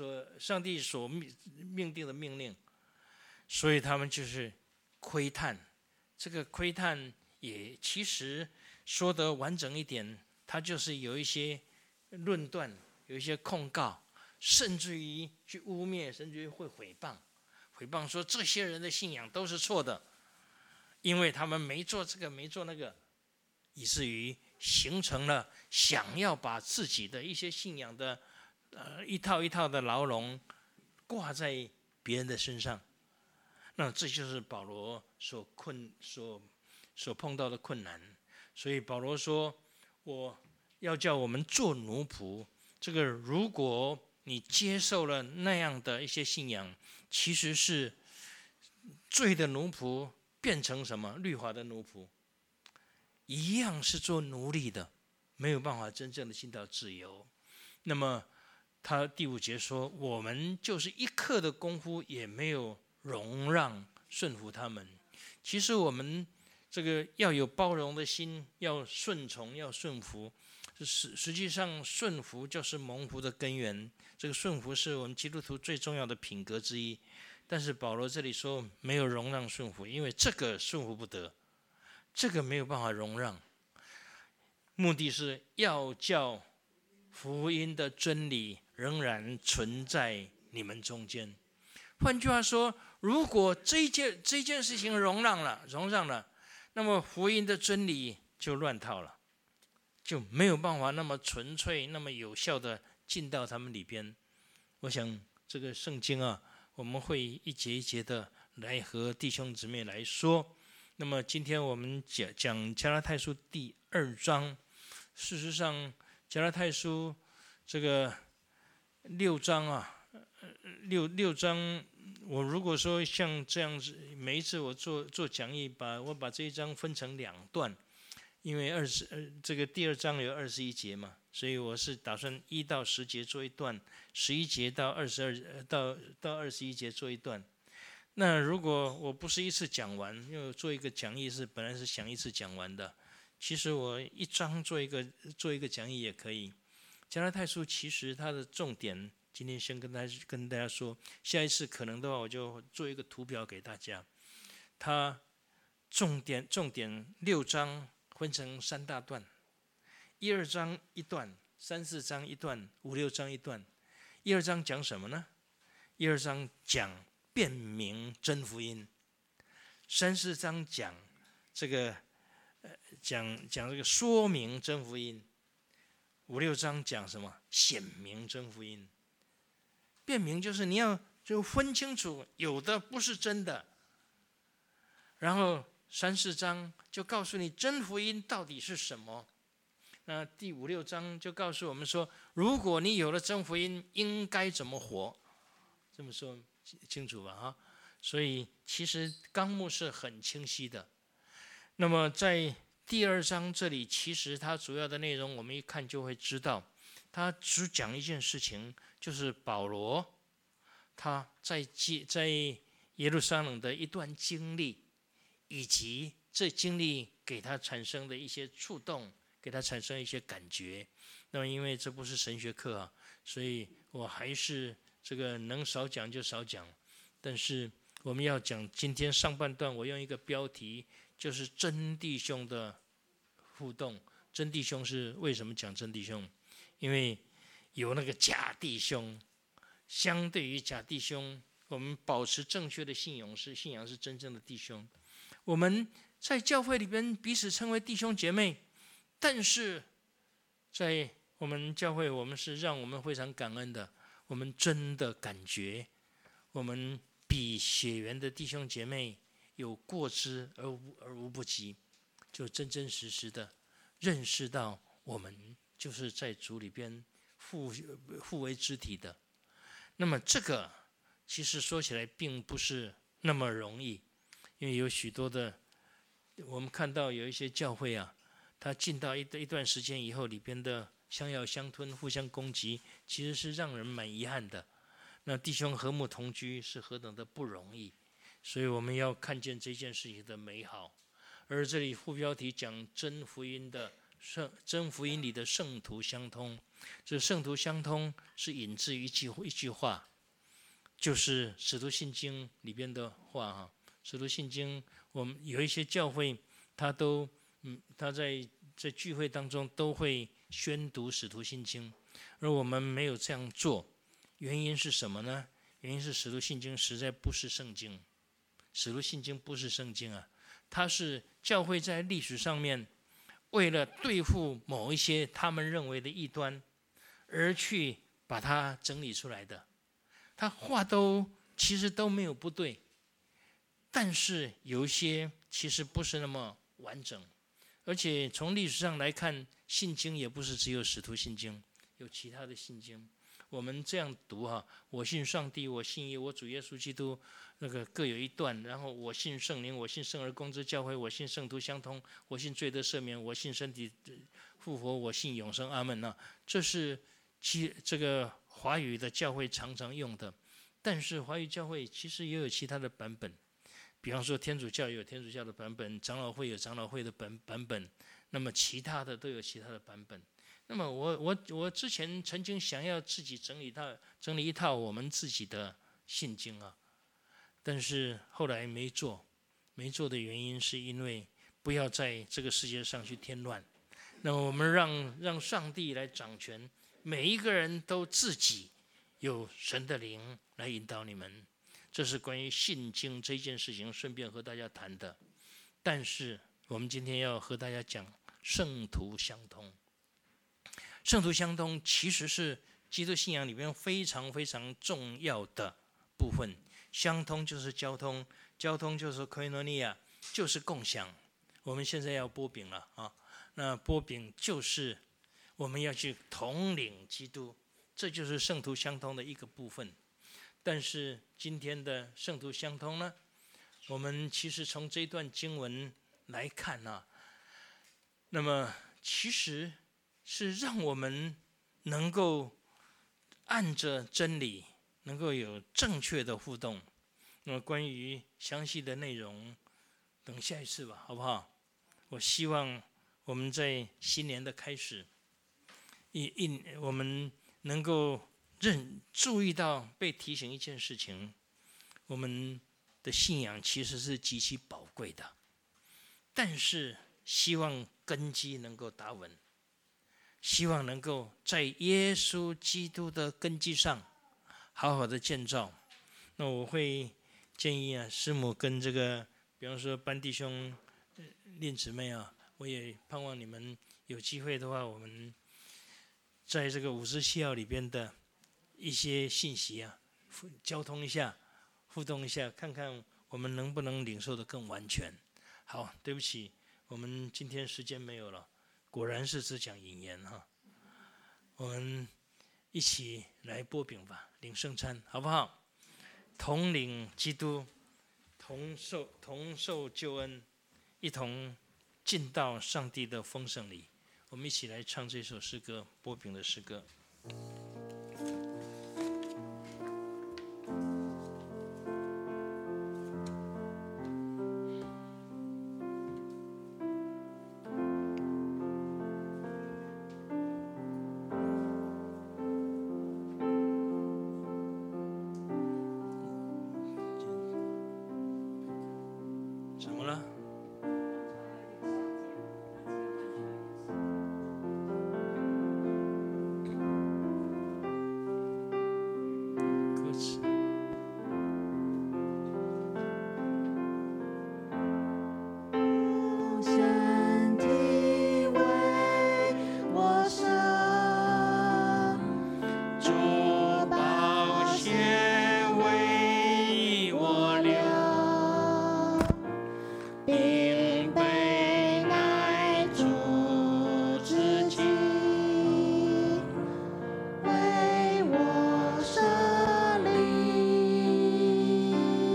命定的命令，所以他们就是窥探。这个窥探也其实说得完整一点，他就是有一些论断，有一些控告，甚至于去污蔑，甚至于会诽谤说这些人的信仰都是错的，因为他们没做这个没做那个，以至于形成了想要把自己的一些信仰的一套一套的牢笼挂在别人的身上。那这就是保罗所碰到的困难。所以保罗说，我要叫我们做奴仆。这个如果你接受了那样的一些信仰，其实是罪的奴仆变成什么？律法的奴仆，一样是做奴隶的，没有办法真正的进到自由。那么他第5节说，我们就是一刻的功夫也没有容让顺服他们。其实我们这个要有包容的心，要顺从，要顺服。实际上顺服就是蒙福的根源，这个顺服是我们基督徒最重要的品格之一。但是保罗这里说没有容让顺服，因为这个顺服不得，这个没有办法容让。目的是要叫福音的真理仍然存在你们中间。换句话说，如果这件事情容让了，那么福音的真理就乱套了，就没有办法那么纯粹、那么有效的进到他们里边。我想这个圣经啊，我们会一节一节的来和弟兄姊妹来说。那么今天我们讲加拉太书第2章。事实上加拉太书这个6章啊，6章，我如果说像这样子，每一次我做讲义，我把这一章分成2段，因为这个第2章有21节嘛，所以我是打算1到10节做一段，11节到21节做一段。那如果我不是一次讲完，因为我做一个讲义本来是想一次讲完的，其实我一章做一个讲义也可以。加拉太书其实它的重点，今天先跟大家说，下一次可能的话我就做一个图表给大家。它重点6章分成3大段，1、2章一段，3、4章一段，5、6章一段。1、2章讲什么呢？1、2章讲辨明真福音，3、4章讲这个讲这个说明真福音，5、6章讲什么？显明真福音。辨明就是你要就分清楚，有的不是真的。然后3、4章就告诉你真福音到底是什么。那第5、6章就告诉我们说，如果你有了真福音，应该怎么活？这么说清楚吧？哈，所以其实纲目是很清晰的。那么在第2章这里，其实它主要的内容，我们一看就会知道，它只讲一件事情，就是保罗他在耶路撒冷的一段经历，以及这经历给他产生的一些触动，给他产生一些感觉。那么因为这不是神学课啊，所以我还是这个能少讲就少讲。但是我们要讲今天上半段，我用一个标题，就是真弟兄的互动。真弟兄是为什么讲真弟兄？因为有那个假弟兄，相对于假弟兄，我们保持正确的信仰是真正的弟兄。我们在教会里边彼此称为弟兄姐妹，但是在我们教会，我们是让我们非常感恩的，我们真的感觉我们比血缘的弟兄姐妹有过之而无不及，就真真实实的认识到我们就是在主里边互为肢体的。那么这个其实说起来并不是那么容易，因为有许多的我们看到有一些教会啊，它进到一段时间以后，里边的相咬相吞、互相攻击，其实是让人蛮遗憾的。那弟兄和睦同居是何等的不容易，所以我们要看见这件事情的美好。而这里副标题讲真福音里的圣徒相通，这圣徒相通是引自于一句话，就是使徒信经里边的话哈。使徒信经，我们有一些教会，他在聚会当中都会宣读使徒信经，而我们没有这样做，原因是什么呢？原因是使徒信经实在不是圣经，使徒信经不是圣经啊，它是教会在历史上面为了对付某一些他们认为的异端，而去把它整理出来的。他话其实都没有不对，但是有一些其实不是那么完整。而且从历史上来看，信经也不是只有使徒信经，有其他的信经。我们这样读哈，我信上帝，我信我主耶稣基督，那个各有一段。然后我信圣灵，我信圣而公之教会，我信圣徒相通，我信罪得赦免，我信身体复活，我信永生。阿门啊！这是这个华语的教会常常用的。但是华语教会其实也有其他的版本，比方说天主教有天主教的版本，长老会有长老会的版本，那么其他的都有其他的版本。那么我之前曾经想要自己整理一套我们自己的信经啊，但是后来没做的原因是因为不要在这个世界上去添乱。那么我们让上帝来掌权，每一个人都自己有神的灵来引导你们。这是关于信经这件事情顺便和大家谈的。但是我们今天要和大家讲圣徒相通。圣徒相通其实是基督信仰里面非常非常重要的部分。相通就是交通，交通就是 koinonia， 就是共享。我们现在要擘饼了啊，那擘饼就是我们要去统领基督，这就是圣徒相通的一个部分。但是今天的圣徒相通呢，我们其实从这段经文来看啊，那么其实是让我们能够按着真理，能够有正确的互动。那么关于详细的内容，等下一次吧，好不好？我希望我们在新年的开始，我们能够注意到被提醒一件事情，我们的信仰其实是极其宝贵的，但是希望根基能够打稳，希望能够在耶稣基督的根基上好好的建造。那我会建议啊，师母跟这个比方说班弟兄、练姊妹啊， 我也盼望你们有机会的话，我们在这个57号里边的一些信息啊，交通一下，互动一下，看看我们能不能领受得更完全。好，对不起，我们今天时间没有了，果然是只讲引言哈。我们一起来擘饼吧，领圣餐，好不好？同领基督，同受救恩，一同进到上帝的丰盛里。我们一起来唱这首诗歌，擘饼的诗歌。怎么了？歌词。 身体为我舍， 主宝血为我流，并被乃主之己， 为我设立。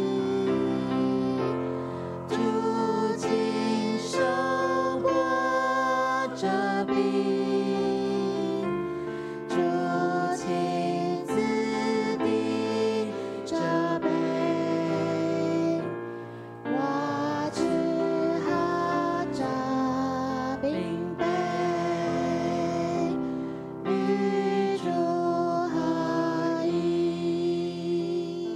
主亲手握着饼，主亲自递着杯，我只好这饼杯，与主合一。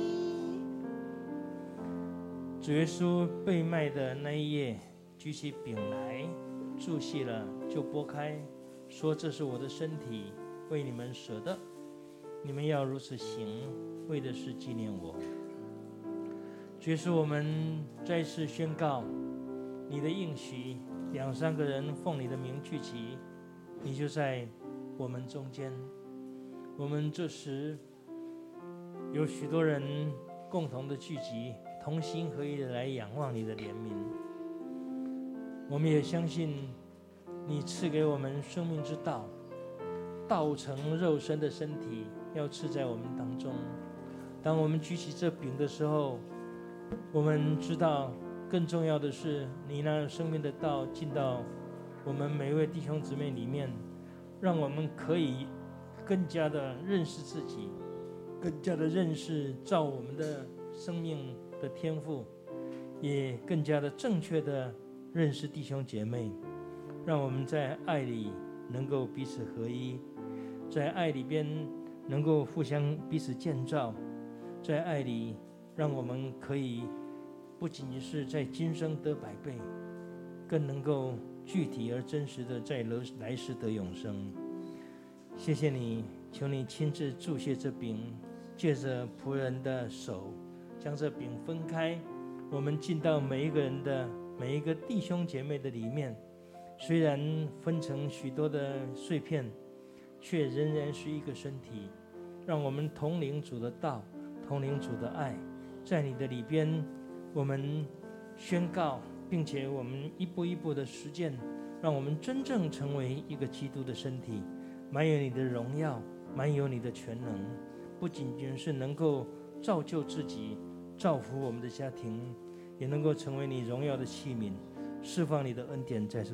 主耶稣被卖的那一夜，举起饼来，注谢了，就拨开，说：“这是我的身体，为你们舍的，你们要如此行，为的是纪念我。”主耶稣，我们再次宣告你的应许，2、3个人奉你的名聚集，你就在我们中间。我们这时有许多人共同的聚集，同心合意的来仰望你的怜悯。我们也相信你赐给我们生命之道，道成肉身的身体要赐在我们当中。当我们举起这饼的时候，我们知道更重要的是你那生命的道进到我们每一位弟兄姊妹里面，让我们可以更加的认识自己，更加的认识造我们的生命的天赋，也更加的正确的认识弟兄姐妹，让我们在爱里能够彼此合一，在爱里边能够互相彼此建造，在爱里让我们可以不仅仅是在今生得百倍，更能够具体而真实的在来世得永生。谢谢你，求你亲自注谢这饼，借着仆人的手将这饼分开，我们进到每一个人的每一个弟兄姐妹的里面，虽然分成许多的碎片，却仍然是一个身体。让我们同领主的道，同领主的爱，在你的里边我们宣告，并且我们一步一步的实践，让我们真正成为一个基督的身体，满有你的荣耀，满有你的全能，不仅仅是能够造就自己，造福我们的家庭，也能够成为你荣耀的器皿，释放你的恩典在这